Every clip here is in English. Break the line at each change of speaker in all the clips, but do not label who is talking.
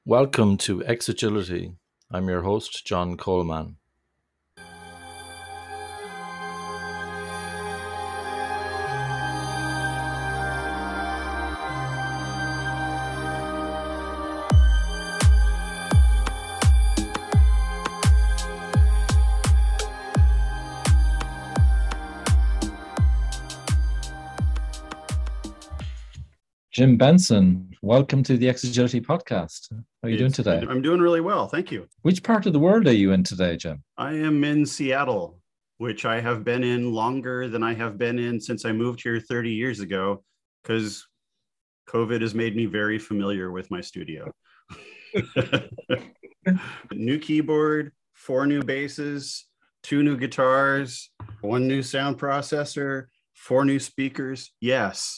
Welcome to Exagility. I'm your host, John Coleman. Jim Benson, welcome to the Exagility podcast. How are you doing today?
I'm doing really well, thank you.
Which part of the world are you in today, Jim?
I am in Seattle, which I have been in longer than I have been in since I moved here 30 years ago, because COVID has made me very familiar with my studio. New keyboard, 4 new basses, 2 new guitars, 1 new sound processor, 4 new speakers. Yes.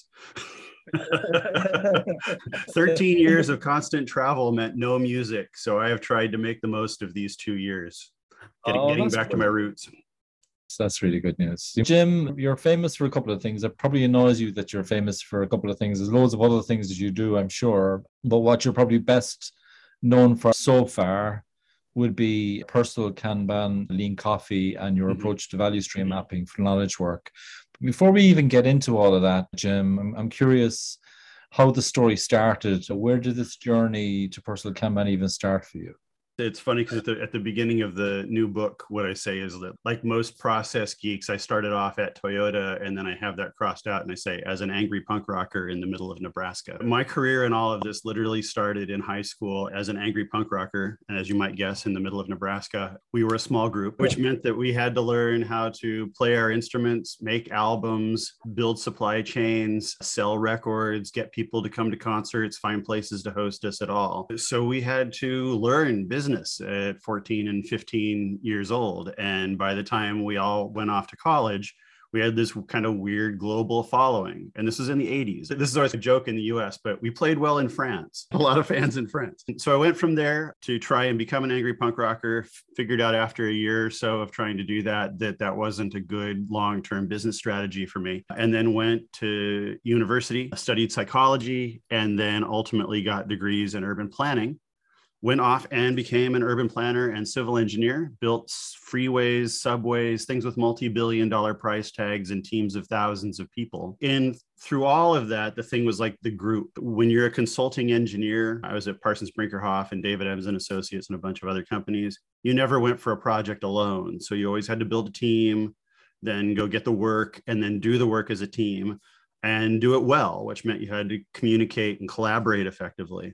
13 years of constant travel meant no music, so I have tried to make the most of these 2 years, getting back to my roots.
That's really good news. Jim, you're famous for a couple of things. It probably annoys you that you're famous for a couple of things. There's loads of other things that you do, I'm sure, but what you're probably best known for so far would be personal Kanban, lean coffee, and your approach to value stream mapping for knowledge work. Before we even get into all of that, Jim, I'm curious how the story started. Where did this journey to personal Kanban even start for you?
It's funny because at the beginning of the new book, what I say is that, like most process geeks, I started off at Toyota, and then I have that crossed out and I say, as an angry punk rocker in the middle of Nebraska. My career in all of this literally started in high school as an angry punk rocker. And as you might guess, in the middle of Nebraska, we were a small group, which meant that we had to learn how to play our instruments, make albums, build supply chains, sell records, get people to come to concerts, find places to host us at all. So we had to learn business at 14 and 15 years old. And by the time we all went off to college, we had this kind of weird global following. And this was in the 80s. This is always a joke in the US, but we played well in France. A lot of fans in France. So I went from there to try and become an angry punk rocker, figured out after a year or so of trying to do that wasn't a good long-term business strategy for me. And then went to university, studied psychology, and then ultimately got degrees in urban planning. Went off and became an urban planner and civil engineer, built freeways, subways, things with multi-billion-dollar price tags and teams of thousands of people. And through all of that, the thing was like the group. When you're a consulting engineer, I was at Parsons Brinkerhoff and David Evans and Associates and a bunch of other companies. You never went for a project alone. So you always had to build a team, then go get the work, and then do the work as a team and do it well, which meant you had to communicate and collaborate effectively.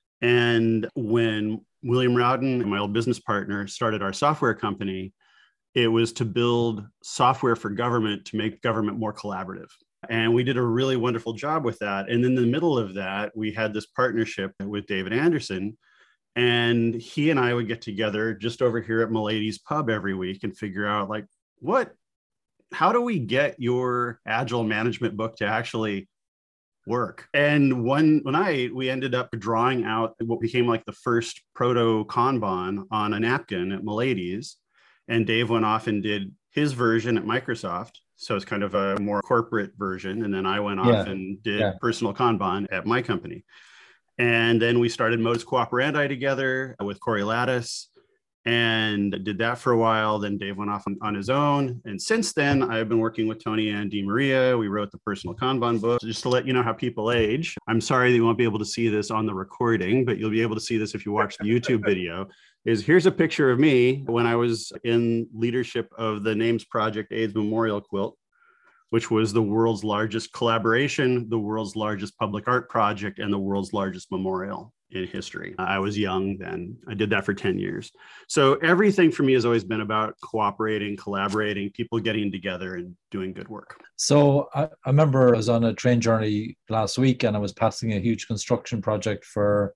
And when William Rowden, my old business partner, started our software company, it was to build software for government to make government more collaborative. And we did a really wonderful job with that. And in the middle of that, we had this partnership with David Anderson. And he and I would get together just over here at Milady's Pub every week and figure out, like, how do we get your agile management book to actually work? And one night we ended up drawing out what became like the first proto Kanban on a napkin at Milady's. And Dave went off and did his version at Microsoft. So it's kind of a more corporate version. And then I went off and did personal Kanban at my company. And then we started Modus Cooperandi together with Corey Lattice and did that for a while. Then Dave went off on his own. And since then, I've been working with Tony and DiMaria. We wrote the personal Kanban book. Just to let you know how people age. I'm sorry that you won't be able to see this on the recording, but you'll be able to see this if you watch the YouTube video. Here's a picture of me when I was in leadership of the NAMES Project AIDS Memorial Quilt, which was the world's largest collaboration, the world's largest public art project, and the world's largest memorial in history. I was young then. I did that for 10 years. So everything for me has always been about cooperating, collaborating, people getting together and doing good work.
So I remember I was on a train journey last week and I was passing a huge construction project for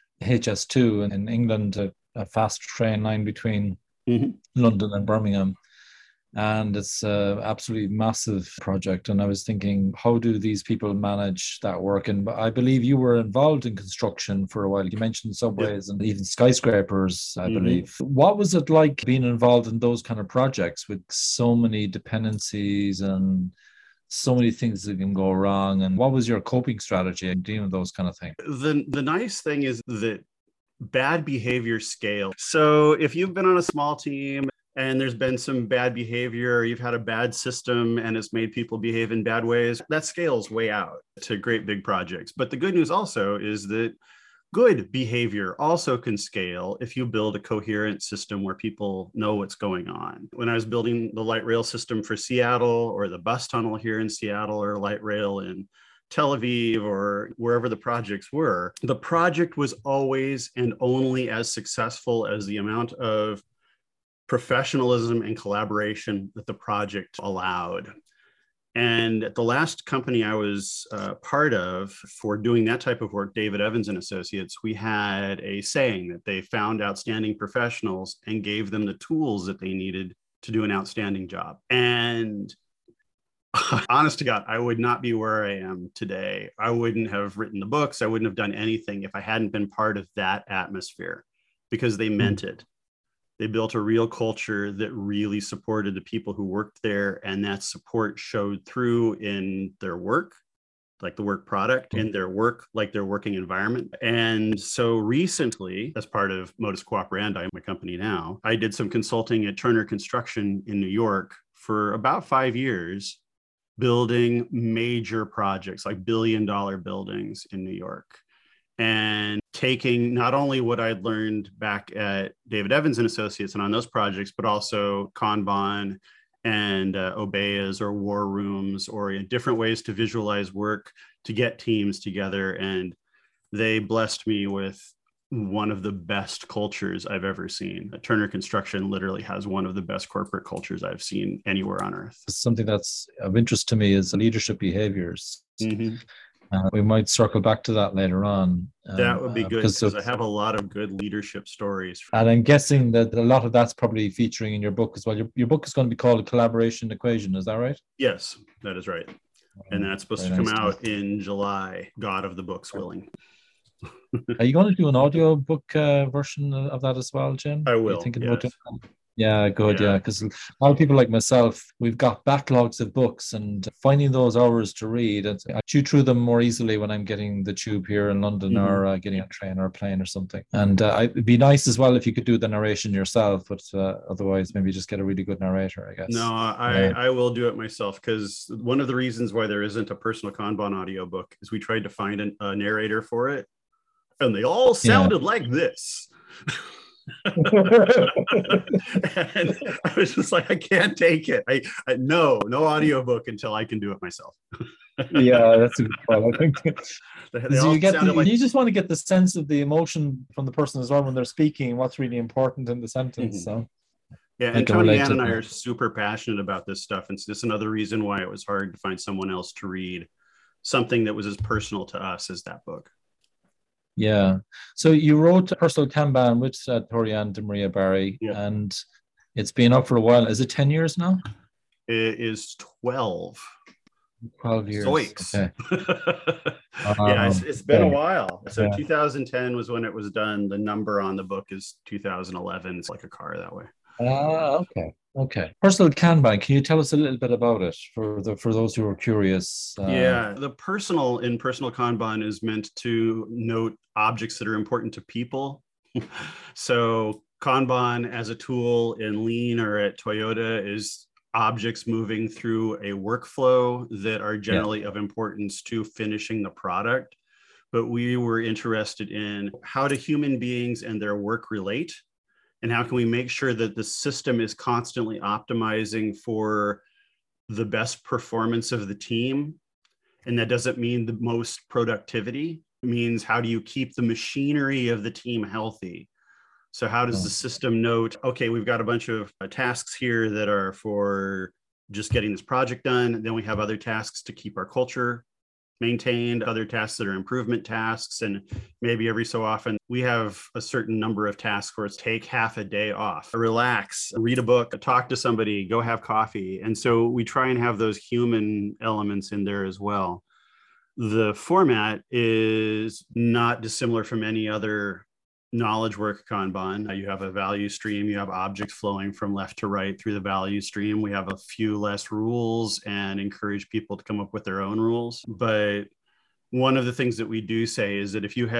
HS2 in England, a fast train line between London and Birmingham. And it's an absolutely massive project. And I was thinking, how do these people manage that work? And I believe you were involved in construction for a while. You mentioned subways and even skyscrapers, I believe. What was it like being involved in those kind of projects with so many dependencies and so many things that can go wrong? And what was your coping strategy in dealing with those kind of things?
The nice thing is that Bad behavior scale. So if you've been on a small team and there's been some bad behavior, or you've had a bad system and it's made people behave in bad ways, that scales way out to great big projects. But the good news also is that good behavior also can scale if you build a coherent system where people know what's going on. When I was building the light rail system for Seattle, or the bus tunnel here in Seattle, or light rail in Tel Aviv, or wherever the projects were, the project was always and only as successful as the amount of professionalism and collaboration that the project allowed. And at the last company I was part of for doing that type of work, David Evans and Associates, we had a saying that they found outstanding professionals and gave them the tools that they needed to do an outstanding job. And honest to God, I would not be where I am today. I wouldn't have written the books. I wouldn't have done anything if I hadn't been part of that atmosphere, because they meant it. They built a real culture that really supported the people who worked there. And that support showed through in their work, like the work product, in their work, like their working environment. And so recently, as part of Modus Cooperandi, my company now, I did some consulting at Turner Construction in New York for about 5 years, building major projects like billion-dollar buildings in New York. And taking not only what I'd learned back at David Evans and Associates and on those projects, but also Kanban and Obeyas or war rooms, or different ways to visualize work to get teams together. And they blessed me with one of the best cultures I've ever seen. Turner Construction literally has one of the best corporate cultures I've seen anywhere on earth.
Something that's of interest to me is leadership behaviors. Mm-hmm. We might circle back to that later on.
That would be good, because I have a lot of good leadership stories.
And I'm guessing that a lot of that's probably featuring in your book as well. Your book is going to be called A Collaboration Equation. Is that right?
Yes, that is right. And that's supposed to come out in July, God of the books willing.
Are you going to do an audio book version of that as well, Jim?
I will.
Are you thinking about it? Yeah, good. Yeah, because a lot of people like myself, we've got backlogs of books, and finding those hours to read, I chew through them more easily when I'm getting the tube here in London, or getting a train or a plane or something. And it'd be nice as well if you could do the narration yourself, but otherwise maybe just get a really good narrator, I guess.
No, I will do it myself, because one of the reasons why there isn't a personal Kanban audiobook is we tried to find a narrator for it, and they all sounded like this. And I was just like, I can't take it. No audiobook until I can do it myself.
Yeah, that's a good point. I think you just want to get the sense of the emotion from the person as well when they're speaking, what's really important in the sentence. So
yeah, and Tony Ann and I are super passionate about this stuff, and so this is another reason why it was hard to find someone else to read something that was as personal to us as that book.
Yeah. So you wrote Personal Kanban with Torian DeMaria Barry, and it's been up for a while. Is it 10 years now?
It is 12.
12 years.
Zoinks.
Okay.
Yeah, it's been a while. So 2010 was when it was done. The number on the book is 2011. It's like a car that way.
Okay. Personal Kanban, can you tell us a little bit about it for those who are curious?
Yeah, the personal in Personal Kanban is meant to note objects that are important to people. So Kanban as a tool in Lean or at Toyota is objects moving through a workflow that are generally of importance to finishing the product. But we were interested in how do human beings and their work relate? And how can we make sure that the system is constantly optimizing for the best performance of the team? And that doesn't mean the most productivity. It means how do you keep the machinery of the team healthy? So how does the system note, okay, we've got a bunch of tasks here that are for just getting this project done. Then we have other tasks to keep our culture maintained, other tasks that are improvement tasks. And maybe every so often we have a certain number of tasks where it's take half a day off, relax, read a book, talk to somebody, go have coffee. And so we try and have those human elements in there as well. The format is not dissimilar from any other knowledge work Kanban. You have a value stream, you have objects flowing from left to right through the value stream. We have a few less rules and encourage people to come up with their own rules. But one of the things that we do say is that if you have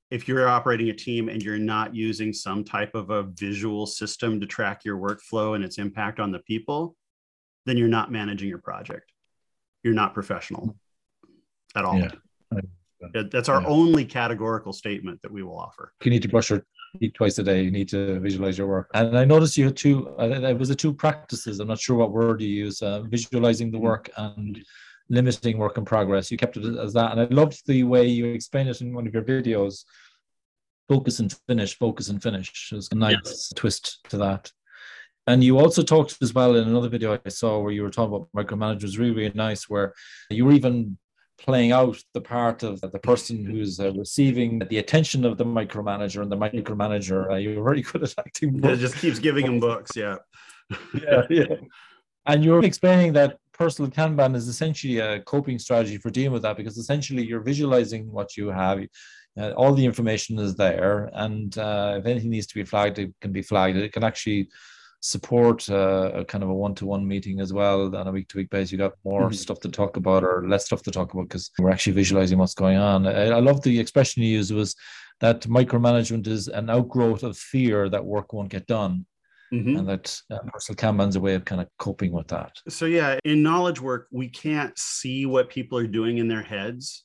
if you're operating a team and you're not using some type of a visual system to track your workflow and its impact on the people, then you're not managing your project. You're not professional at all.
Yeah.
That's our only categorical statement that we will offer.
You need to brush your teeth twice a day. You need to visualize your work. And I noticed you had it was the two practices. I'm not sure what word you use, visualizing the work and limiting work in progress. You kept it as that. And I loved the way you explained it in one of your videos. Focus and finish, focus and finish. There's a nice twist to that. And you also talked as well in another video I saw where you were talking about micromanagers. Was really, really nice, where you were even playing out the part of the person who's receiving the attention of the micromanager, and the micromanager. You were very good at acting.
It just keeps giving him books. Yeah.
Yeah. And you were explaining that personal Kanban is essentially a coping strategy for dealing with that, because essentially you're visualizing what you have. All the information is there, and if anything needs to be flagged, it can be flagged. It can actually support a kind of a one-to-one meeting as well on a week-to-week basis. You got more stuff to talk about or less stuff to talk about because we're actually visualizing what's going on. I love the expression you used, was that micromanagement is an outgrowth of fear that work won't get done. And that personal Kanban's a way of kind of coping with that.
So yeah, in knowledge work, we can't see what people are doing in their heads.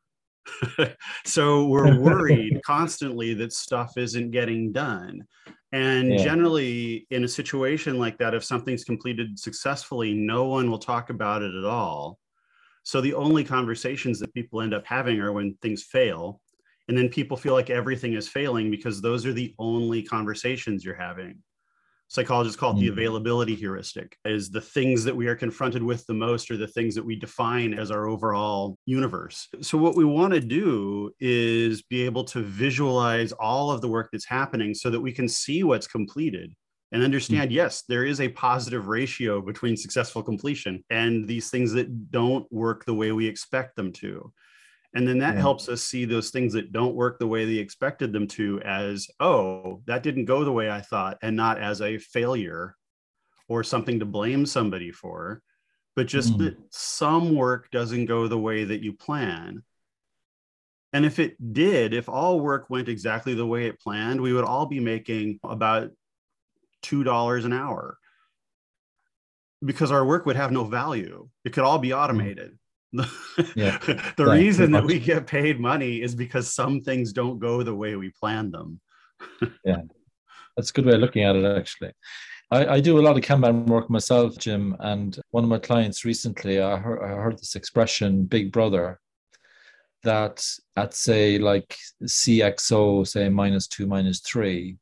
So we're worried constantly that stuff isn't getting done. And generally in a situation like that, if something's completed successfully, no one will talk about it at all. So the only conversations that people end up having are when things fail. And then people feel like everything is failing because those are the only conversations you're having. Psychologists call it the availability heuristic, is the things that we are confronted with the most are the things that we define as our overall universe. So what we want to do is be able to visualize all of the work that's happening so that we can see what's completed and understand, yes, there is a positive ratio between successful completion and these things that don't work the way we expect them to. And then that helps us see those things that don't work the way they expected them to as, oh, that didn't go the way I thought, and not as a failure or something to blame somebody for, but just that some work doesn't go the way that you plan. And if it did, if all work went exactly the way it planned, we would all be making about $2 an hour because our work would have no value. It could all be automated. The reason that we get paid money is because some things don't go the way we planned them.
Yeah, that's a good way of looking at it, actually. I do a lot of Kanban work myself, Jim, and one of my clients recently, I heard this expression, big brother, that at, say, like CXO, say -2, -3,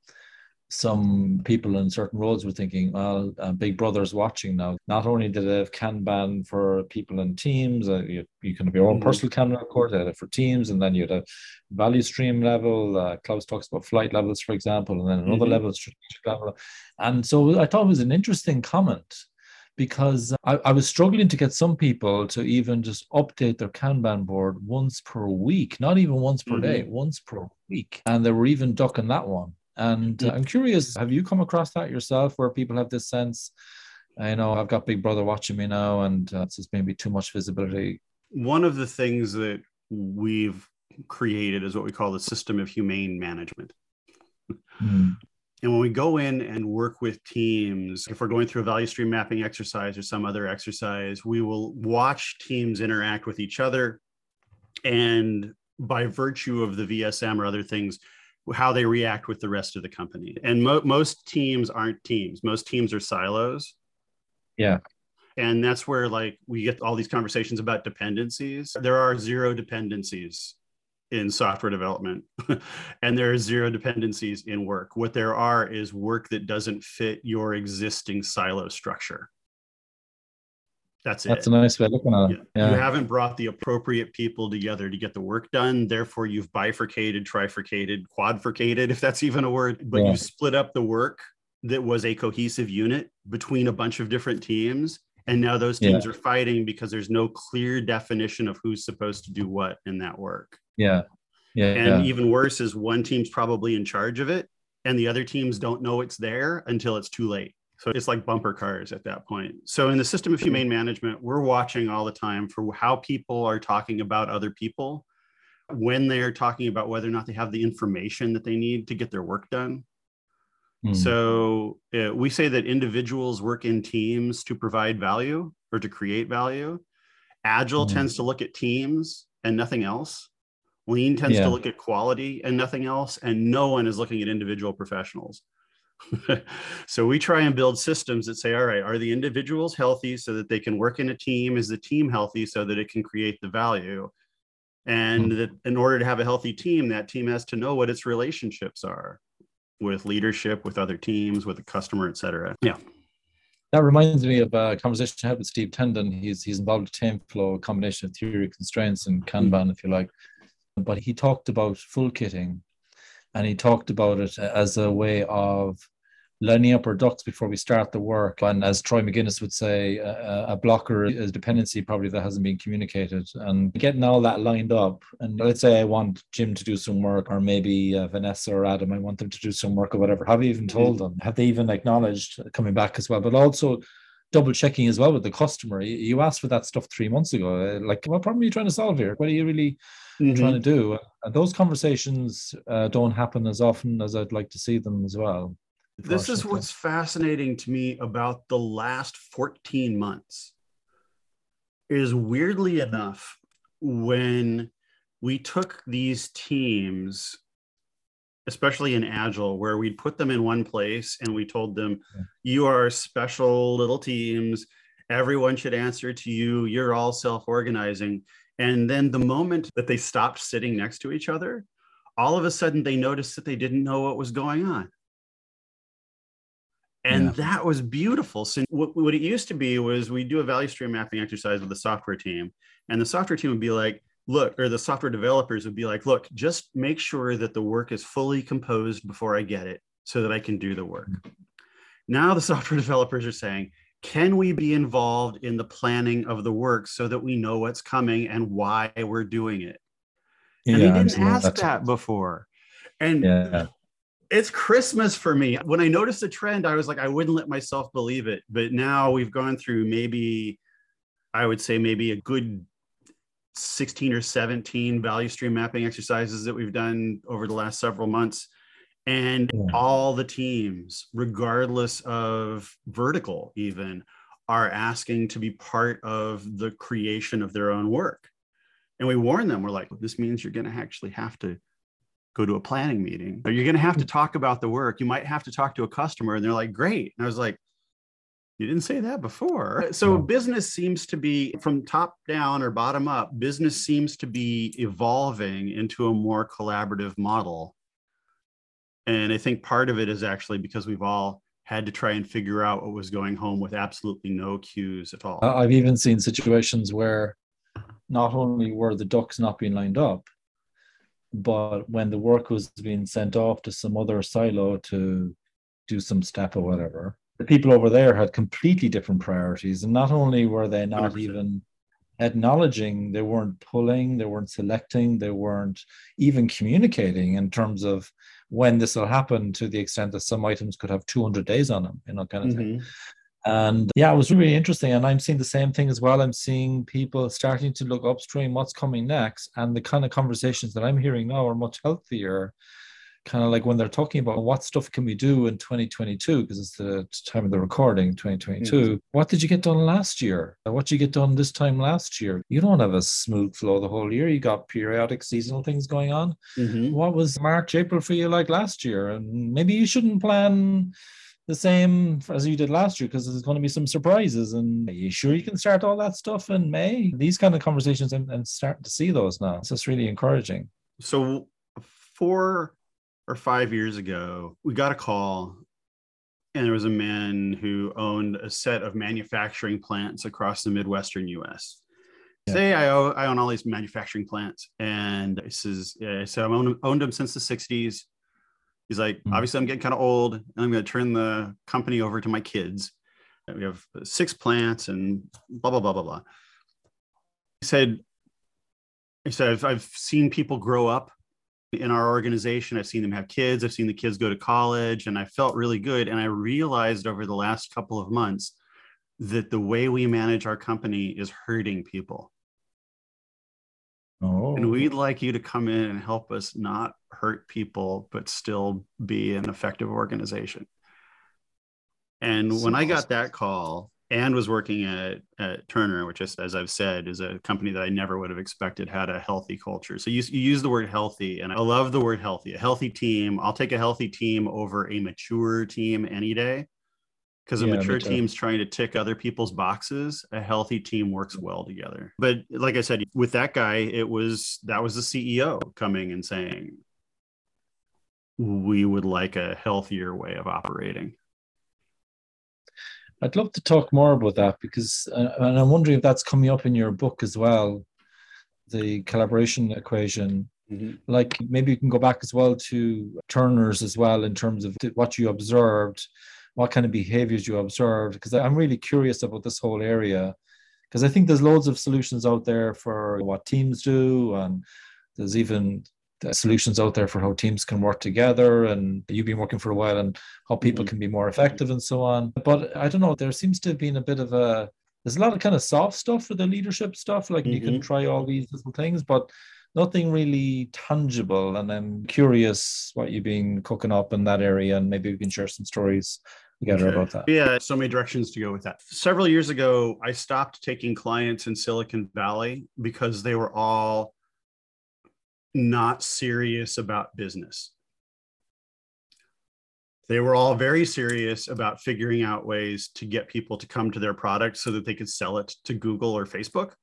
some people in certain roles were thinking, well, Big Brother's watching now. Not only did they have Kanban for people in teams, you can have your own personal Kanban, of course, they had it for teams, and then you had a value stream level. Klaus talks about flight levels, for example, and then another level, strategic level. And so I thought it was an interesting comment, because I was struggling to get some people to even just update their Kanban board once per week, not even once per day, once per week. And they were even ducking that one. And I'm curious, have you come across that yourself, where people have this sense, I know I've got Big Brother watching me now, and it's just maybe too much visibility?
One of the things that we've created is what we call the system of humane management. And when we go in and work with teams, if we're going through a value stream mapping exercise or some other exercise, we will watch teams interact with each other. And by virtue of the VSM or other things, how they react with the rest of the company. And most teams aren't teams. Most teams are silos.
Yeah.
And that's where like we get all these conversations about dependencies. There are 0 dependencies in software development and there are 0 dependencies in work. What there are is work that doesn't fit your existing silo structure. That's it.
That's a nice way of looking at it.
Yeah. You haven't brought the appropriate people together to get the work done. Therefore, you've bifurcated, trifurcated, quadfurcated, if that's even a word. But you split up the work that was a cohesive unit between a bunch of different teams. And now those teams are fighting because there's no clear definition of who's supposed to do what in that work. And even worse is one team's probably in charge of it, and the other teams don't know it's there until it's too late. So it's like bumper cars at that point. So in the system of humane management, we're watching all the time for how people are talking about other people. when they're talking about whether or not they have the information that they need to get their work done. So we say that individuals work in teams to provide value or to create value. Agile tends to look at teams and nothing else. Lean tends to look at quality and nothing else. And no one is looking at individual professionals. So we try and build systems that say, all right, are the individuals healthy so that they can work in a team? Is the team healthy so that it can create the value? And that in order to have a healthy team, that team has to know what its relationships are with leadership, with other teams, with the customer, et cetera. Yeah.
That reminds me of a conversation I had with Steve Tendon. He's involved with TameFlow, a combination of theory of constraints and Kanban, if you like. But he talked about full kitting, and he talked about it as a way of lining up our ducks before we start the work. And as Troy McGinnis would say, a blocker is a dependency probably that hasn't been communicated. And getting all that lined up, and let's say I want Jim to do some work, or maybe Vanessa or Adam, I want them to do some work or whatever. Have you even told them? Have they even acknowledged coming back as well? But also double checking as well with the customer. You asked for that stuff 3 months ago. Like, what problem are you trying to solve here? What are you really trying to do? And those conversations don't happen as often as I'd like to see them as well.
This is what's fascinating to me about the last 14 months is, weirdly enough, when we took these teams, especially in Agile, where we'd put them in one place and we told them, you are special little teams. Everyone should answer to you. You're all self-organizing. And then the moment that they stopped sitting next to each other, all of a sudden they noticed that they didn't know what was going on. And that was beautiful. So what it used to be was we do a value stream mapping exercise with the software team, and the software team would be like, look, or the software developers would be like, look, just make sure that the work is fully composed before I get it so that I can do the work. Now the software developers are saying, can we be involved in the planning of the work so that we know what's coming and why we're doing it? And they didn't ask that before. And it's Christmas for me. When I noticed the trend, I was like, I wouldn't let myself believe it. But now we've gone through maybe a good 16 or 17 value stream mapping exercises that we've done over the last several months. And all the teams, regardless of vertical even, are asking to be part of the creation of their own work. And we warn them, we're like, this means you're going to actually have to go to a planning meeting, or you're going to have to talk about the work. You might have to talk to a customer. And they're like, great. And I was like, you didn't say that before. So business seems to be, from top down or bottom up, business seems to be evolving into a more collaborative model. And I think part of it is actually because we've all had to try and figure out what was going home with absolutely no cues at all.
I've even seen situations where not only were the ducks not being lined up, but when the work was being sent off to some other silo to do some step or whatever, the people over there had completely different priorities. And not only were they not 100%. Even acknowledging, they weren't pulling, they weren't selecting, they weren't even communicating in terms of when this will happen, to the extent that some items could have 200 days on them, kind of thing. And it was really interesting. And I'm seeing the same thing as well. I'm seeing people starting to look upstream, what's coming next. And the kind of conversations that I'm hearing now are much healthier, kind of like when they're talking about what stuff can we do in 2022, because it's the time of the recording, 2022. What did you get done last year? What did you get done this time last year? You don't have a smooth flow the whole year. You got periodic seasonal things going on. What was March, April for you like last year? And maybe you shouldn't plan the same as you did last year, because there's going to be some surprises. And are you sure you can start all that stuff in May? These kind of conversations, I'm starting to see those now. So it's really encouraging.
So 4 or 5 years ago, we got a call, and there was a man who owned a set of manufacturing plants across the Midwestern US. Say I own all these manufacturing plants, and he says, so I've owned them since the 60s. He's like, obviously I'm getting kind of old, and I'm going to turn the company over to my kids. We have 6 plants and blah, blah, blah, blah, blah. He said, I've seen people grow up in our organization. I've seen them have kids. I've seen the kids go to college, and I felt really good. And I realized over the last couple of months that the way we manage our company is hurting people. And
Oh,
we'd like you to come in and help us not hurt people, but still be an effective organization. And when
so
I got
awesome.
that call and was working at Turner, which, is, as I've said, is a company that I never would have expected had a healthy culture. So you use the word healthy, and I love the word healthy. A healthy team. I'll take a healthy team over a mature team any day, because a
Yeah, me
mature
too.
team's trying to tick other people's boxes. A healthy team works well together. But like I said, with that guy, that was the CEO coming and saying, we would like a healthier way of operating.
I'd love to talk more about that because, and I'm wondering if that's coming up in your book as well, the collaboration equation.
Mm-hmm.
Like maybe you can go back as well to Turner's as well in terms of what you observed, what kind of behaviors you observed, because I'm really curious about this whole area. Because I think there's loads of solutions out there for what teams do, and there's even solutions out there for how teams can work together. And you've been working for a while, and how people
Mm-hmm.
can be more effective and so on. But I don't know, there seems to have been a bit of there's a lot of kind of soft stuff for the leadership stuff. Like you can
Mm-hmm.
try all these little things, but nothing really tangible. And I'm curious what you've been cooking up in that area, and maybe we can share some stories together
Okay.
about that.
Yeah, so many directions to go with that. Several years ago, I stopped taking clients in Silicon Valley because they were all not serious about business. They were all very serious about figuring out ways to get people to come to their product so that they could sell it to Google or Facebook.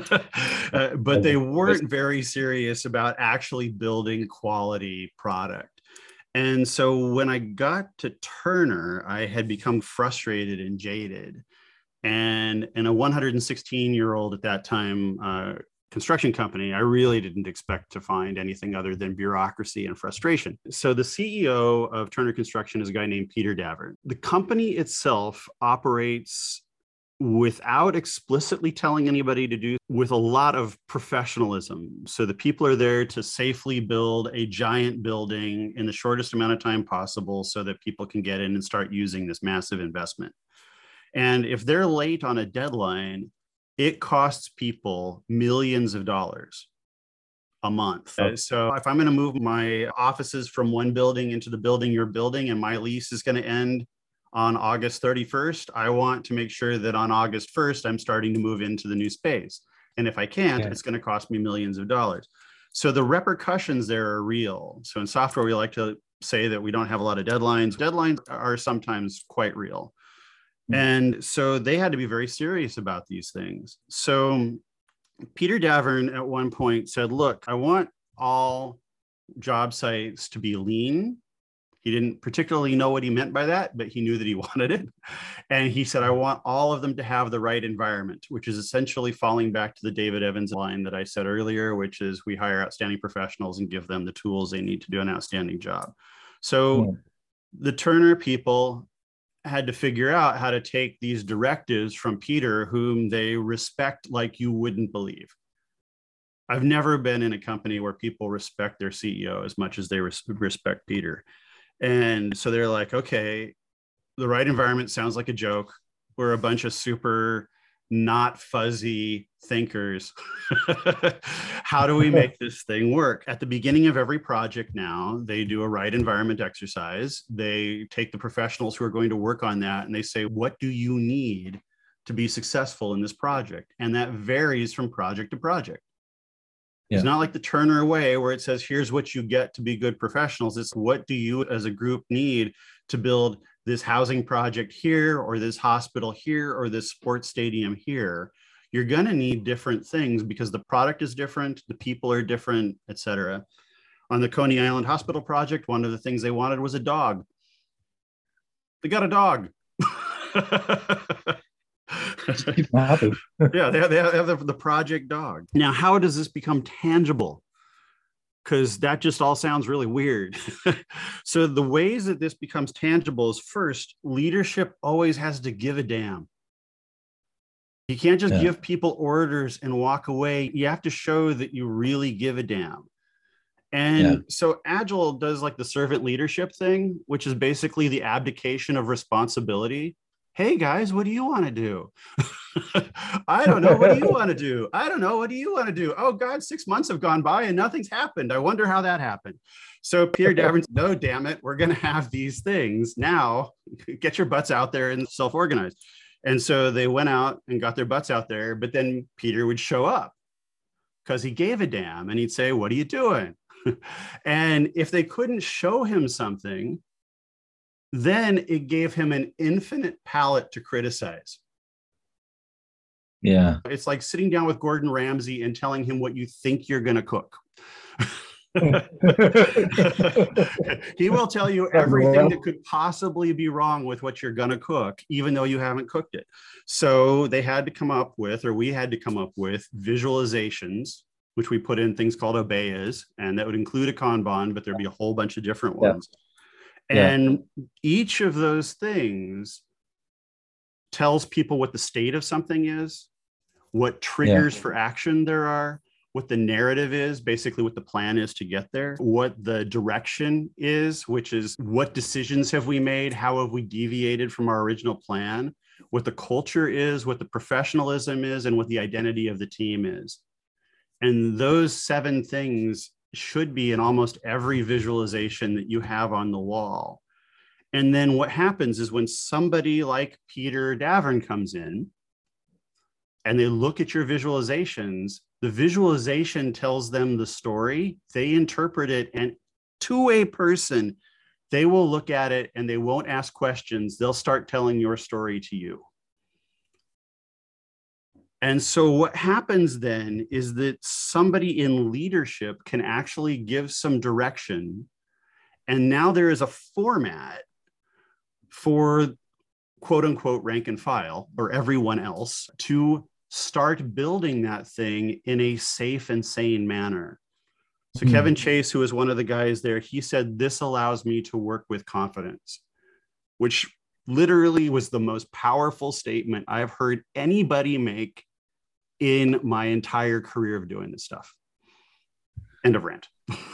But they weren't very serious about actually building quality product. And so when I got to Turner, I had become frustrated and jaded. And in a 116-year-old at that time construction company, I really didn't expect to find anything other than bureaucracy and frustration. So the CEO of Turner Construction is a guy named Peter Davern. The company itself operates without explicitly telling anybody to do, with a lot of professionalism. So the people are there to safely build a giant building in the shortest amount of time possible so that people can get in and start using this massive investment. And if they're late on a deadline, it costs people millions of dollars a month. So if I'm going to move my offices from one building into the building you're building, and my lease is going to end on August 31st, I want to make sure that on August 1st, I'm starting to move into the new space. And if I can't, it's going to cost me millions of dollars. So the repercussions there are real. So in software, we like to say that we don't have a lot of deadlines. Deadlines are sometimes quite real. And so they had to be very serious about these things. So Peter Davern at one point said, look, I want all job sites to be lean. He didn't particularly know what he meant by that, but he knew that he wanted it. And he said, I want all of them to have the right environment, which is essentially falling back to the David Evans line that I said earlier, which is we hire outstanding professionals and give them the tools they need to do an outstanding job. So the Turner people had to figure out how to take these directives from Peter, whom they respect like you wouldn't believe. I've never been in a company where people respect their CEO as much as they respect Peter. And so they're like, okay, the right environment sounds like a joke. We're a bunch of super not fuzzy thinkers. How do we make this thing work? At the beginning of every project now, they do a right environment exercise. They take the professionals who are going to work on that and they say, what do you need to be successful in this project? And that varies from project to project. It's not like the Turner way where it says, here's what you get to be good professionals. It's what do you as a group need to build this housing project here, or this hospital here, or this sports stadium here. You're going to need different things because the product is different, the people are different, et cetera. On the Coney Island Hospital project, one of the things they wanted was a dog. They got a dog. Yeah, they have the project dog. Now, how does this become tangible? Because that just all sounds really weird. So the ways that this becomes tangible is, first, leadership always has to give a damn. You can't just give people orders and walk away. You have to show that you really give a damn. And so Agile does like the servant leadership thing, which is basically the abdication of responsibility. Hey guys, what do you want to do? I don't know. What do you want to do? I don't know. What do you want to do? Oh God, 6 months have gone by and nothing's happened. I wonder how that happened. So Peter Davern, no, damn it, we're going to have these things now. Get your butts out there and self-organize. And so they went out and got their butts out there, but then Peter would show up because he gave a damn and he'd say, what are you doing? And if they couldn't show him something, then it gave him an infinite palette to criticize.
Yeah.
It's like sitting down with Gordon Ramsay and telling him what you think you're going to cook. He will tell you everything that could possibly be wrong with what you're going to cook, even though you haven't cooked it. So they had to come up with, or we had to come up with, visualizations, which we put in things called obeas, and that would include a Kanban, but there'd be a whole bunch of different ones. And each of those things tells people what the state of something is, what triggers for action there are, what the narrative is, basically what the plan is to get there, what the direction is, which is what decisions have we made, how have we deviated from our original plan, what the culture is, what the professionalism is, and what the identity of the team is. And those 7 things should be in almost every visualization that you have on the wall. And then what happens is when somebody like Peter Davern comes in and they look at your visualizations, the visualization tells them the story, they interpret it, and to a person, they will look at it and they won't ask questions. They'll start telling your story to you. And so what happens then is that somebody in leadership can actually give some direction. And now there is a format for quote unquote rank and file, or everyone else, to start building that thing in a safe and sane manner. So Kevin Chase, who is one of the guys there, he said, this allows me to work with confidence, which literally was the most powerful statement I've heard anybody make in my entire career of doing this stuff. End of rant.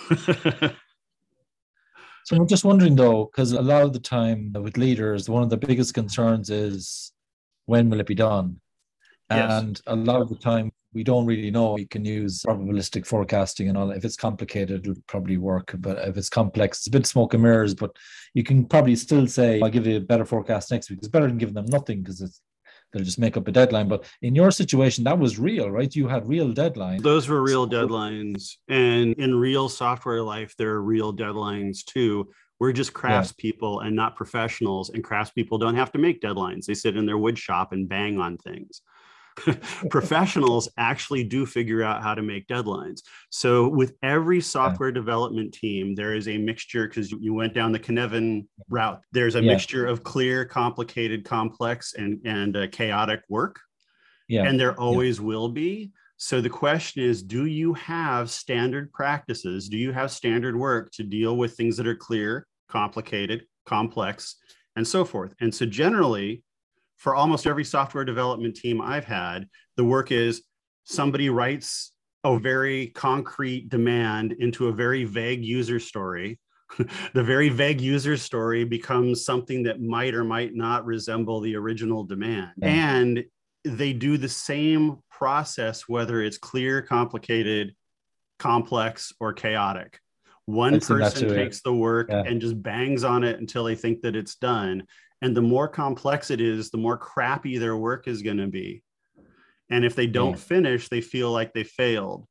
So I'm just wondering though, because a lot of the time with leaders, one of the biggest concerns is when will it be done? Yes. And a lot of the time we don't really know. We can use probabilistic forecasting and all that. If it's complicated, it'll probably work. But if it's complex, it's a bit smoke and mirrors, but you can probably still say, I'll give you a better forecast next week. It's better than giving them nothing because they'll just make up a deadline. But in your situation, that was real, right? You had real deadlines.
Those were real deadlines. And in real software life, there are real deadlines too. We're just craftspeople and not professionals. And craftspeople don't have to make deadlines. They sit in their wood shop and bang on things. Professionals actually do figure out how to make deadlines. So with every software development team, there is a mixture, because you went down the Cynefin route. There's a mixture of clear, complicated, complex, and chaotic work. And there always will be. So the question is, do you have standard practices? Do you have standard work to deal with things that are clear, complicated, complex, and so forth? And so generally, for almost every software development team I've had, the work is somebody writes a very concrete demand into a very vague user story. The very vague user story becomes something that might or might not resemble the original demand. And they do the same process, whether it's clear, complicated, complex, or chaotic. One person takes the work and just bangs on it until they think that it's done. And the more complex it is, the more crappy their work is going to be. And if they don't finish, they feel like they failed.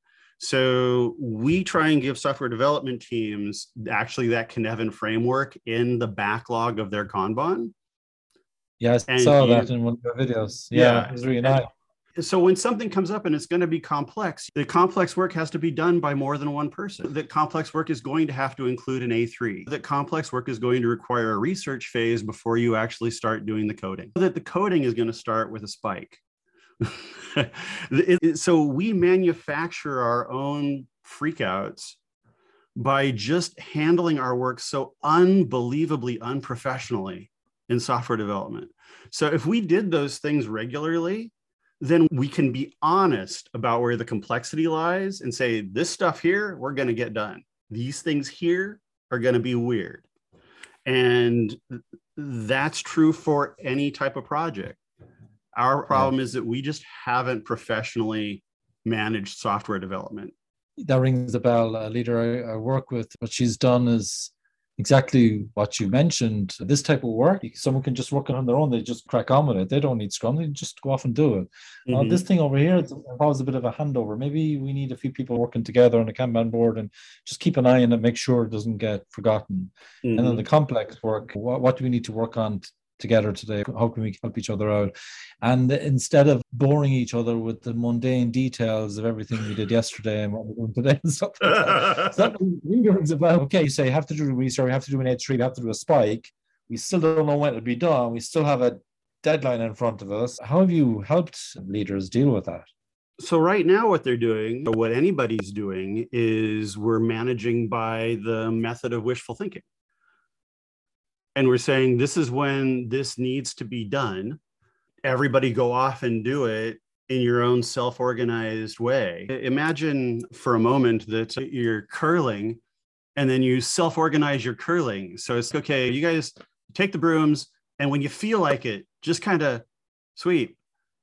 So we try and give software development teams actually that Cynefin framework in the backlog of their Kanban.
Yeah, I saw that in one of your videos. Yeah, it was really nice.
So when something comes up and it's going to be complex, the complex work has to be done by more than one person. That complex work is going to have to include an A3. That complex work is going to require a research phase before you actually start doing the coding. That the coding is going to start with a spike. So we manufacture our own freakouts by just handling our work so unbelievably unprofessionally in software development. So if we did those things regularly, then we can be honest about where the complexity lies and say, this stuff here, we're going to get done. These things here are going to be weird. And that's true for any type of project. Our problem is that we just haven't professionally managed software development.
That rings a bell. A leader I work with, what she's done is exactly what you mentioned. This type of work, someone can just work it on their own. They just crack on with it. They don't need Scrum. They just go off and do it. This thing over here involves a bit of a handover. Maybe we need a few people working together on a Kanban board and just keep an eye on it, make sure it doesn't get forgotten. And then the complex work, what do we need to work on together today? How can we help each other out? And instead of boring each other with the mundane details of everything we did yesterday and what we're doing today and stuff like that. So that really is about, okay, you say you have to do a restart, we have to do an H3, we have to do a spike. We still don't know when it'll be done. We still have a deadline in front of us. How have you helped leaders deal with that?
So right now what they're doing, or what anybody's doing, is we're managing by the method of wishful thinking. And we're saying, this is when this needs to be done. Everybody go off and do it in your own self-organized way. Imagine for a moment that you're curling and then you self-organize your curling. So it's okay, you guys take the brooms, and when you feel like it, just kind of sweep.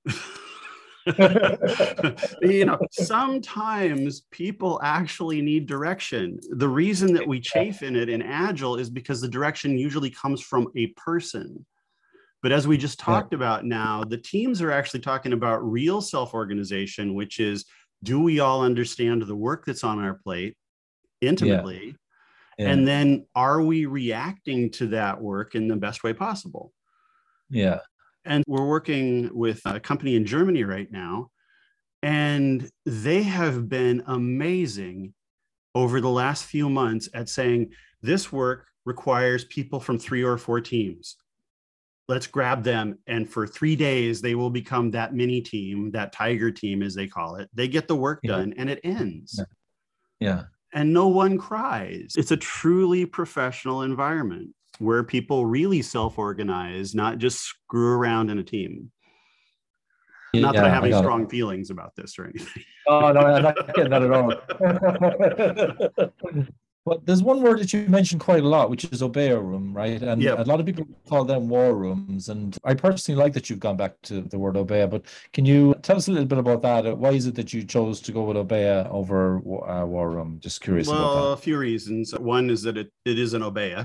Sometimes people actually need direction. The reason that we chafe in it in Agile is because the direction usually comes from a person. But as we just talked about now, the teams are actually talking about real self-organization, which is, do we all understand the work that's on our plate intimately? And then are we reacting to that work in the best way possible?
Yeah.
And we're working with a company in Germany right now, and they have been amazing over the last few months at saying, this work requires people from 3 or 4 teams. Let's grab them. And for 3 days, they will become that mini team, that tiger team, as they call it. They get the work done and it ends.
Yeah.
And no one cries. It's a truly professional environment where people really self-organize, not just screw around in a team. Not that I have any strong feelings about this or anything.
Oh, no, I'm not getting that at all. But there's one word that you mentioned quite a lot, which is Obeya room, right? And a lot of people call them war rooms. And I personally like that you've gone back to the word Obeya, but can you tell us a little bit about that? Why is it that you chose to go with Obeya over war room? Just curious about that.
Well, a few reasons. One is that it is an Obeya.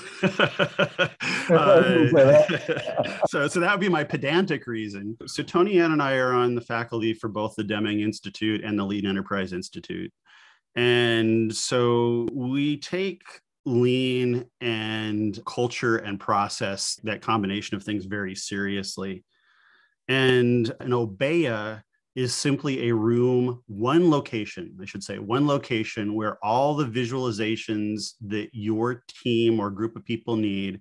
So that would be my pedantic reason. So Tony Ann and I are on the faculty for both the Deming Institute and the Lean Enterprise Institute. And so we take lean and culture and process, that combination of things, very seriously. And an Obeya is simply a room, one location where all the visualizations that your team or group of people need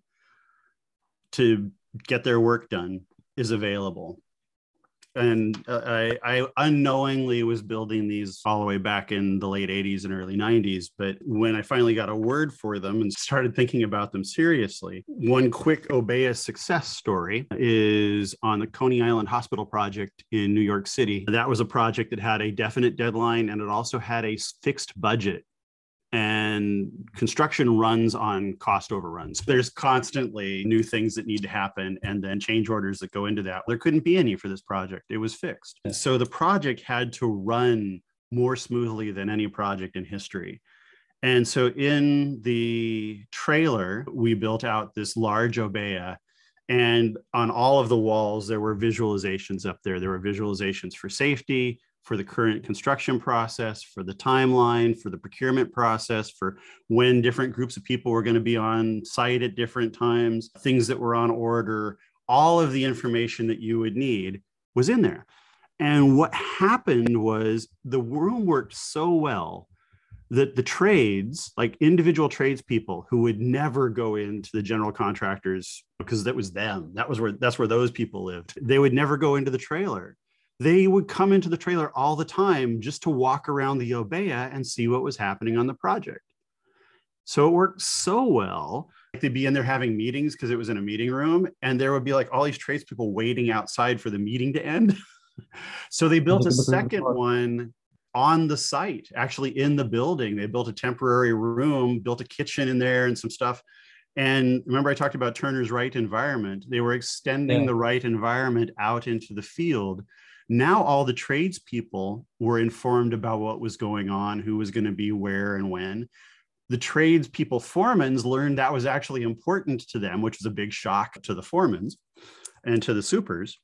to get their work done is available. And I unknowingly was building these all the way back in the late 80s and early 90s. But when I finally got a word for them and started thinking about them seriously, one quick Obeya success story is on the Coney Island Hospital project in New York City. That was a project that had a definite deadline, and it also had a fixed budget. And construction runs on cost overruns. There's constantly new things that need to happen, and then change orders that go into that. There couldn't be any for this project. It was fixed. So the project had to run more smoothly than any project in history. And so in the trailer, we built out this large Obeya, and on all of the walls, there were visualizations up there. There were visualizations for safety, for the current construction process, for the timeline, for the procurement process, for when different groups of people were going to be on site at different times, things that were on order. All of the information that you would need was in there. And what happened was the room worked so well that the trades, like individual tradespeople who would never go into the general contractors because that was them, that's where those people lived. They would never go into the trailer. They would come into the trailer all the time just to walk around the Obeya and see what was happening on the project. So it worked so well. They'd be in there having meetings because it was in a meeting room, and there would be like all these tradespeople waiting outside for the meeting to end. So they built a second one on the site, actually in the building. They built a temporary room, built a kitchen in there and some stuff. And remember, I talked about Turner's right environment. They were extending the right environment out into the field. Now all the tradespeople were informed about what was going on, who was going to be where and when. The tradespeople foremans learned that was actually important to them, which was a big shock to the foremans and to the supers.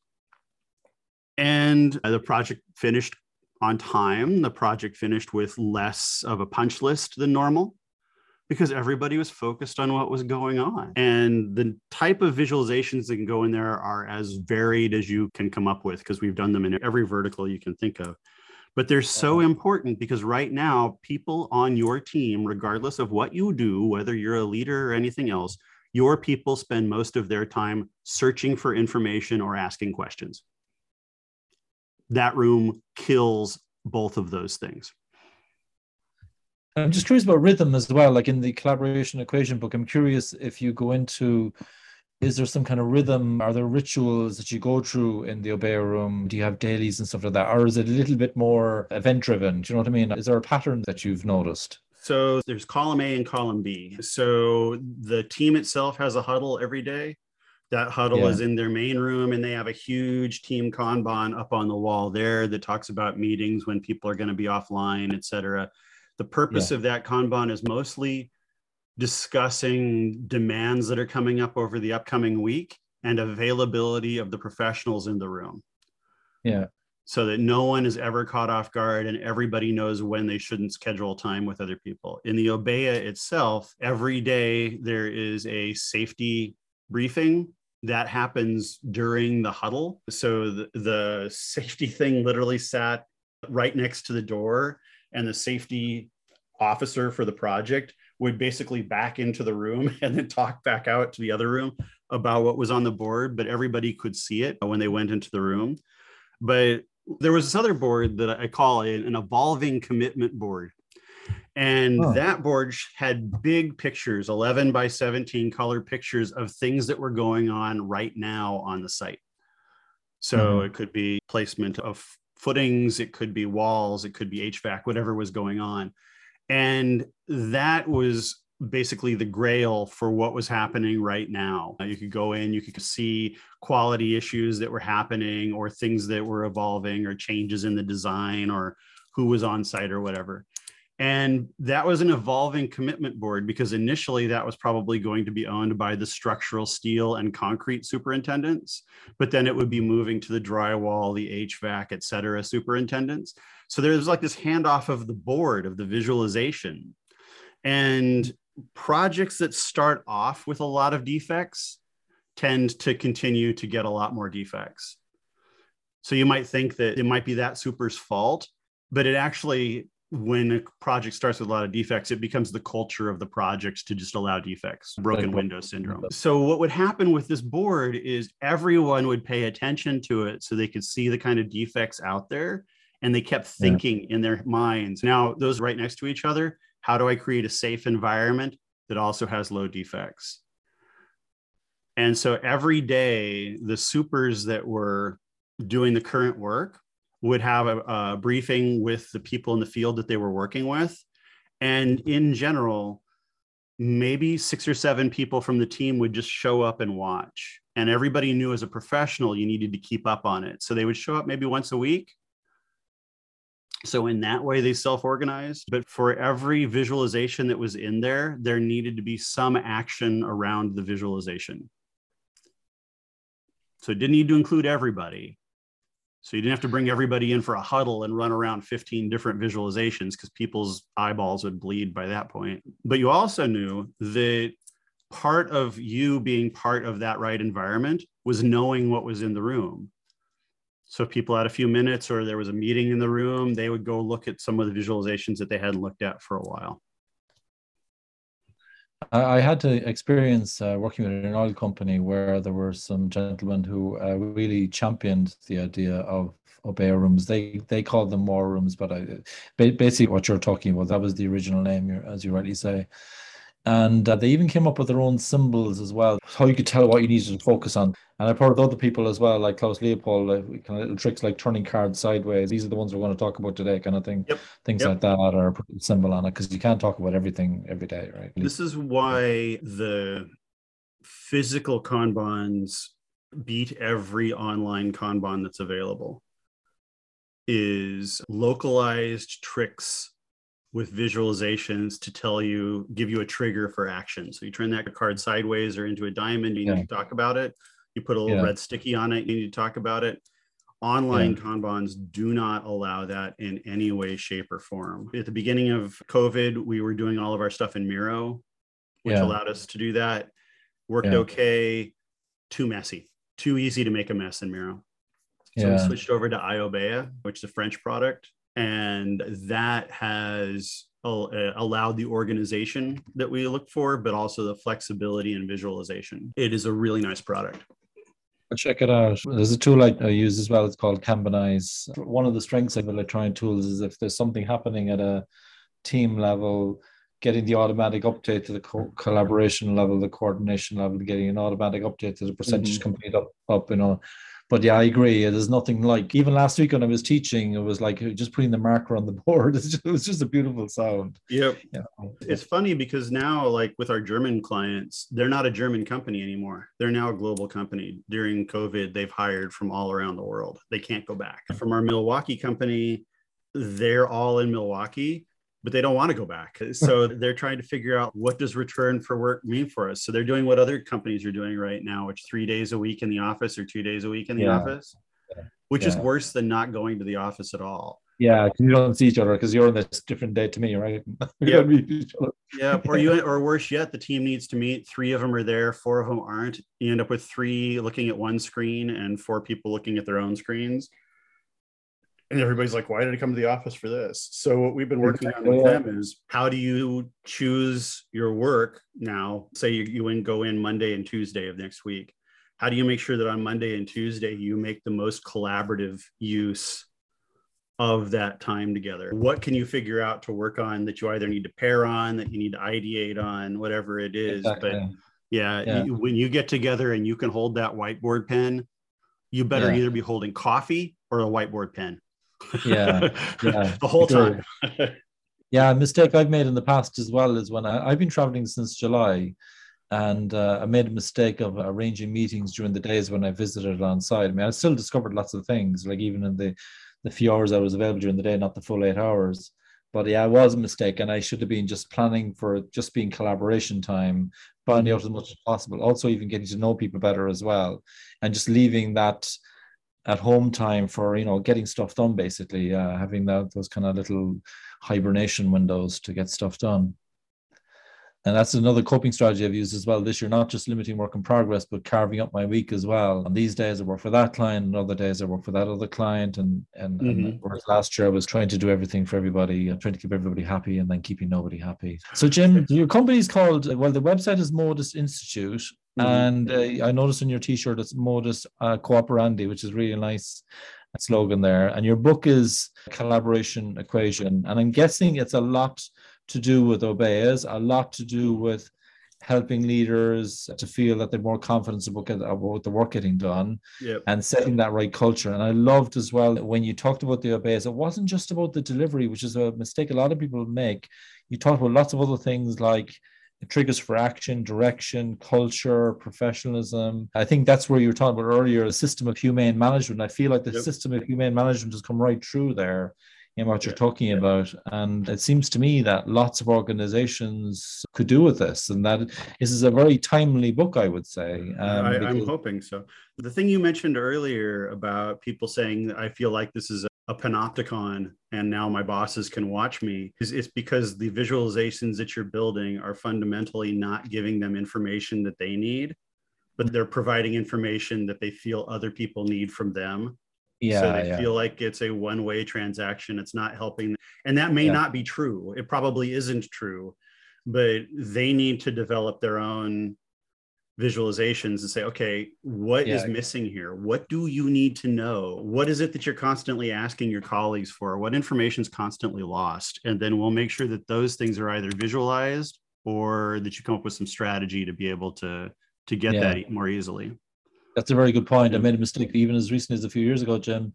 And the project finished on time. The project finished with less of a punch list than normal, because everybody was focused on what was going on. And the type of visualizations that can go in there are as varied as you can come up with, because we've done them in every vertical you can think of. But they're so important because right now, people on your team, regardless of what you do, whether you're a leader or anything else, your people spend most of their time searching for information or asking questions. That room kills both of those things.
I'm just curious about rhythm as well. Like in the collaboration equation book, I'm curious if you go into, is there some kind of rhythm? Are there rituals that you go through in the Obeya room? Do you have dailies and stuff like that? Or is it a little bit more event driven? Do you know what I mean? Is there a pattern that you've noticed?
So there's column A and column B. So the team itself has a huddle every day. That huddle is in their main room, and they have a huge team Kanban up on the wall there that talks about meetings, when people are going to be offline, et cetera. The purpose of that Kanban is mostly discussing demands that are coming up over the upcoming week and availability of the professionals in the room.
Yeah.
So that no one is ever caught off guard and everybody knows when they shouldn't schedule time with other people. In the Obeya itself, every day there is a safety briefing that happens during the huddle. So the safety thing literally sat right next to the door, and the safety officer for the project would basically back into the room and then talk back out to the other room about what was on the board, but everybody could see it when they went into the room. But there was this other board that I call an evolving commitment board. And that board had big pictures, 11 by 17 color pictures of things that were going on right now on the site. So it could be placement of footings, it could be walls, it could be HVAC, whatever was going on. And that was basically the grail for what was happening right now. You could go in, you could see quality issues that were happening, or things that were evolving, or changes in the design, or who was on site or whatever. And that was an evolving commitment board, because initially that was probably going to be owned by the structural steel and concrete superintendents, but then it would be moving to the drywall, the HVAC, et cetera, superintendents. So there's like this handoff of the board, of the visualization. And projects that start off with a lot of defects tend to continue to get a lot more defects. So you might think that it might be that super's fault, but it actually, when a project starts with a lot of defects, it becomes the culture of the project to just allow defects, broken window syndrome. So what would happen with this board is everyone would pay attention to it so they could see the kind of defects out there. And they kept thinking in their minds, now those right next to each other, how do I create a safe environment that also has low defects? And so every day, the supers that were doing the current work would have a briefing with the people in the field that they were working with. And in general, maybe 6 or 7 people from the team would just show up and watch. And everybody knew as a professional, you needed to keep up on it. So they would show up maybe once a week. So in that way, they self-organized. But for every visualization that was in there, there needed to be some action around the visualization. So it didn't need to include everybody. So you didn't have to bring everybody in for a huddle and run around 15 different visualizations, because people's eyeballs would bleed by that point. But you also knew that part of you being part of that right environment was knowing what was in the room. So if people had a few minutes or there was a meeting in the room, they would go look at some of the visualizations that they hadn't looked at for a while.
I had to experience working with an oil company where there were some gentlemen who really championed the idea of Obeya rooms. They called them war rooms, but basically what you're talking about, that was the original name, as you rightly say. And they even came up with their own symbols as well, how you could tell what you needed to focus on. And I've heard of other people as well, like Klaus Leopold, kind of little tricks like turning cards sideways. These are the ones we're going to talk about today, kind of thing. Things like that, or put a symbol on it, because you can't talk about everything every day, right?
This is why the physical Kanbans beat every online Kanban that's available is localized tricks with visualizations to give you a trigger for action. So you turn that card sideways or into a diamond, you need to talk about it. You put a little red sticky on it, you need to talk about it. Online Kanbans do not allow that in any way, shape, or form. At the beginning of COVID, we were doing all of our stuff in Miro, which allowed us to do that. Worked okay, too messy, too easy to make a mess in Miro. So we switched over to Iobea, which is a French product. And that has allowed the organization that we look for, but also the flexibility and visualization. It is a really nice product.
Check it out. There's a tool I use as well. It's called Kanbanize. One of the strengths of electronic tools is if there's something happening at a team level, getting the automatic update to the collaboration level, the coordination level, getting an automatic update to the percentage complete up, But yeah, I agree. There's nothing like, even last week when I was teaching, it was like just putting the marker on the board. It was just a beautiful sound.
Yep. It's funny because now, like with our German clients, they're not a German company anymore. They're now a global company. During COVID, they've hired from all around the world. They can't go back. From our Milwaukee company, they're all in Milwaukee, but they don't want to go back. So they're trying to figure out, what does return for work mean for us? So they're doing what other companies are doing right now, which 3 days a week in the office or 2 days a week in the office, which is worse than not going to the office at all.
Yeah, you don't see each other because you're on this different day to me, right?
Or worse yet, the team needs to meet. 3 of them are there, 4 of them aren't. You end up with 3 looking at one screen and 4 people looking at their own screens. And everybody's like, why did I come to the office for this? So what we've been working on with them is, how do you choose your work now? Say you go in Monday and Tuesday of next week. How do you make sure that on Monday and Tuesday, you make the most collaborative use of that time together? What can you figure out to work on that you either need to pair on, that you need to ideate on, whatever it is. Exactly. But when you get together and you can hold that whiteboard pen, you better either be holding coffee or a whiteboard pen. The whole time.
A mistake I've made in the past as well is when I've been traveling since July, and I made a mistake of arranging meetings during the days when I visited on site. I mean, I still discovered lots of things, like even in the few hours I was available during the day, not the full 8 hours. But yeah, it was a mistake, and I should have been just planning for just being collaboration time, finding out as much as possible. Also, even getting to know people better as well, and just leaving that at home time for, getting stuff done, basically, having those kind of little hibernation windows to get stuff done. And that's another coping strategy I've used as well this year, not just limiting work in progress, but carving up my week as well. And these days I work for that client, and other days I work for that other client. And whereas last year I was trying to do everything for everybody, trying to keep everybody happy and then keeping nobody happy. So Jim, your company's called, the website is Modus Institute. And I noticed on your t-shirt it's Modus Cooperandi, which is really nice slogan there. And your book is Collaboration Equation. And I'm guessing it's a lot to do with Obeas, a lot to do with helping leaders to feel that they're more confident about the work getting done and setting that right culture. And I loved as well when you talked about the Obeas, it wasn't just about the delivery, which is a mistake a lot of people make. You talked about lots of other things like triggers for action, direction, culture, professionalism. I think that's where you were talking about earlier, a system of humane management. I feel like the system of humane management has come right through there in what you're talking about. And it seems to me that lots of organizations could do with this, and that this is a very timely book, I would say.
I'm hoping so. The thing you mentioned earlier about people saying, I feel like this is a panopticon and now my bosses can watch me, it's because the visualizations that you're building are fundamentally not giving them information that they need, but they're providing information that they feel other people need from them. So they feel like it's a one-way transaction. It's not helping. And that may not be true. It probably isn't true, but they need to develop their own visualizations and say, okay, what is missing here? What do you need to know? What is it that you're constantly asking your colleagues for? What information is constantly lost? And then we'll make sure that those things are either visualized or that you come up with some strategy to be able to get that more easily.
That's a very good point. I made a mistake even as recently as a few years ago, Jim.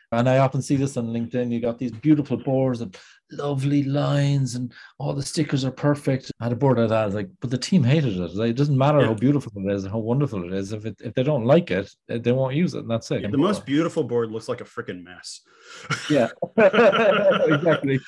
And I often see this on LinkedIn. You got these beautiful boards and lovely lines, and all the stickers are perfect. I had a board like that. I was like, but the team hated it. Like, it doesn't matter how beautiful it is and how wonderful it is. If they don't like it, they won't use it, and that's it.
The most beautiful board looks like a freaking mess.
Yeah, exactly.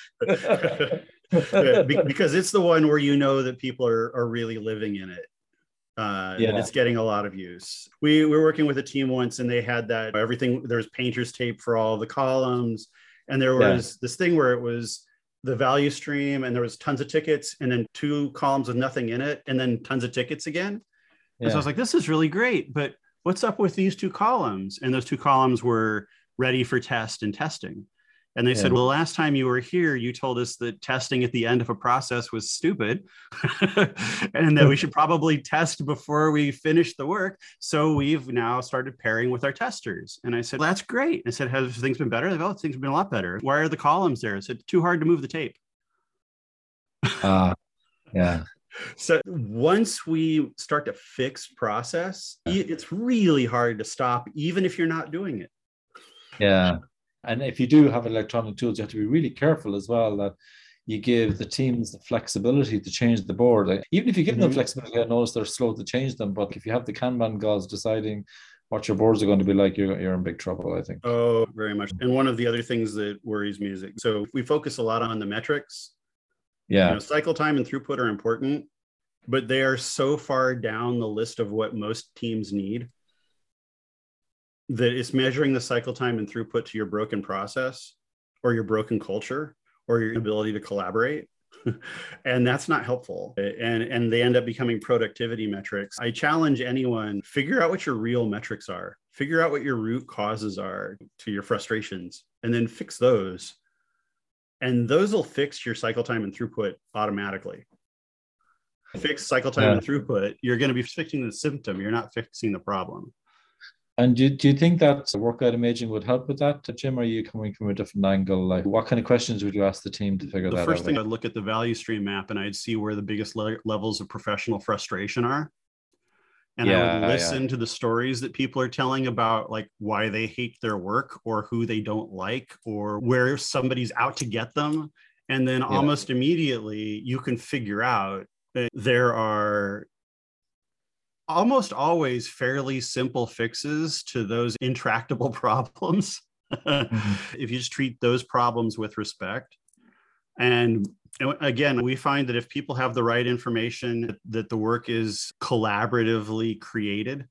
Because it's the one where you know that people are really living in it. That it's getting a lot of use. We were working with a team once, and they had that everything. There was painter's tape for all the columns, and there was this thing where it was the value stream, and there was tons of tickets, and then 2 columns with nothing in it, and then tons of tickets again. And so I was like, this is really great, but what's up with these 2 columns? And those 2 columns were ready for test and testing. And they said, well, the last time you were here, you told us that testing at the end of a process was stupid and that we should probably test before we finish the work. So we've now started pairing with our testers. And I said, well, that's great. I said, have things been better? Like, oh, things have been a lot better. Why are the columns there? I said, too hard to move the tape.
Yeah.
So once we start to fix process, it's really hard to stop, even if you're not doing it.
Yeah. And if you do have electronic tools, you have to be really careful as well that you give the teams the flexibility to change the board. Even if you give them flexibility, I notice they're slow to change them. But if you have the Kanban gods deciding what your boards are going to be like, you're in big trouble, I think.
Oh, very much. And one of the other things that worries me is so we focus a lot on the metrics.
Yeah.
Cycle time and throughput are important, but they are so far down the list of what most teams need that it's measuring the cycle time and throughput to your broken process or your broken culture or your ability to collaborate. And that's not helpful. And they end up becoming productivity metrics. I challenge anyone, figure out what your real metrics are, figure out what your root causes are to your frustrations, and then fix those. And those will fix your cycle time and throughput automatically. Fix cycle time and throughput, you're going to be fixing the symptom. You're not fixing the problem.
And do you think that workout imaging would help with that, Jim? Or are you coming from a different angle? Like, what kind of questions would you ask the team to figure that out?
The first thing, I'd look at the value stream map and I'd see where the biggest levels of professional frustration are. And I would listen to the stories that people are telling about like why they hate their work or who they don't like or where somebody's out to get them. And then almost immediately you can figure out that there are almost always fairly simple fixes to those intractable problems. If you just treat those problems with respect. And again, we find that if people have the right information, that the work is collaboratively created,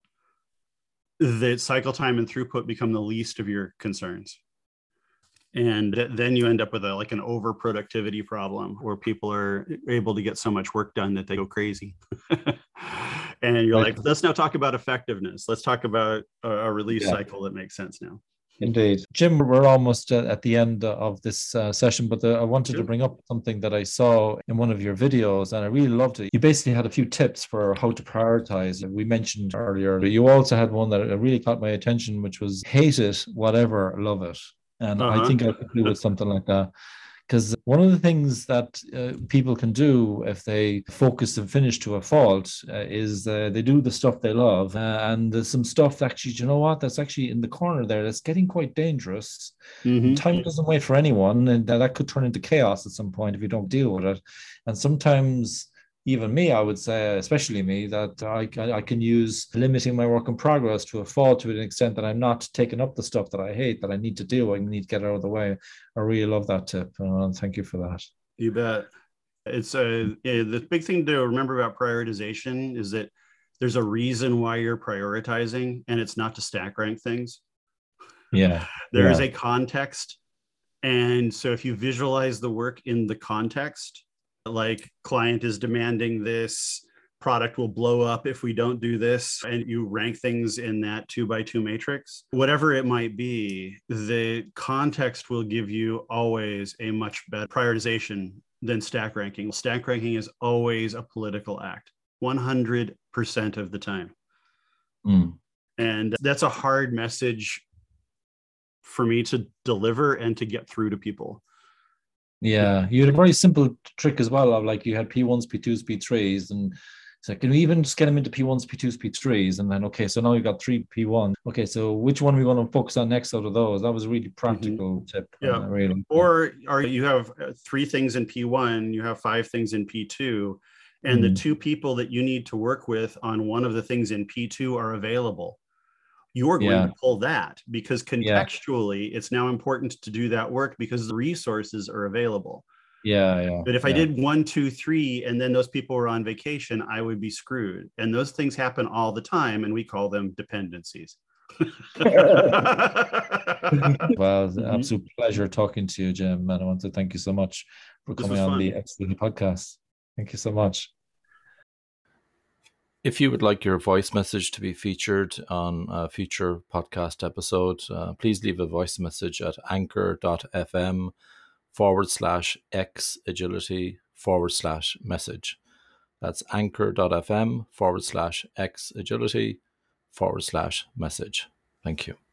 that cycle time and throughput become the least of your concerns. And then you end up with an over productivity problem where people are able to get so much work done that they go crazy. And you're like, let's now talk about effectiveness. Let's talk about a release cycle that makes sense now.
Indeed. Jim, we're almost at the end of this session, but I wanted to bring up something that I saw in one of your videos, and I really loved it. You basically had a few tips for how to prioritize. We mentioned earlier, but you also had one that really caught my attention, which was hate it, whatever, love it. And I think I could do with something like that. Because one of the things that people can do if they focus and finish to a fault is they do the stuff they love. And there's some stuff that actually, you know what, that's actually in the corner there that's getting quite dangerous. Time doesn't wait for anyone, and that could turn into chaos at some point if you don't deal with it. And sometimes, even me, I would say, especially me, that I can use limiting my work in progress to a fault to an extent that I'm not taking up the stuff that I hate, that I need to do. I need to get out of the way. I really love that tip. Thank you for that.
You bet. It's the big thing to remember about prioritization is that there's a reason why you're prioritizing, and it's not to stack rank things.
Yeah.
There is a context. And so if you visualize the work in the context, like client is demanding this, product will blow up if we don't do this, and you rank things in that 2x2 matrix, whatever it might be, the context will give you always a much better prioritization than stack ranking. Stack ranking is always a political act, 100% of the time. And that's a hard message for me to deliver and to get through to people.
Yeah, you had a very simple trick as well of like you had P1s, P2s, P3s, and So can we even just get them into P1s, P2s, P3s? And then, okay, so now you've got 3 P1. Okay, so which one are we going to focus on next out of those? That was a really practical tip.
Yeah.
Really.
Or you have 3 things in P1, you have 5 things in P2, and the 2 people that you need to work with on one of the things in P2 are available. You're going to pull that because contextually, it's now important to do that work because the resources are available. But if I did 1, 2, 3, and then those people were on vacation, I would be screwed. And those things happen all the time, and we call them dependencies.
Well, it's an absolute pleasure talking to you, Jim. And I want to thank you so much for coming on the X-Study podcast. Thank you so much.
If you would like your voice message to be featured on a future podcast episode, please leave a voice message at anchor.fm/xagility/message. That's anchor.fm/xagility/message. Thank you.